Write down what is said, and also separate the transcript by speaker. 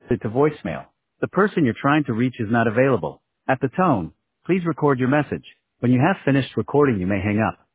Speaker 1: it to voicemail. The person you're trying to reach is not available. At the tone, please record your message. When you have finished recording, you may hang up.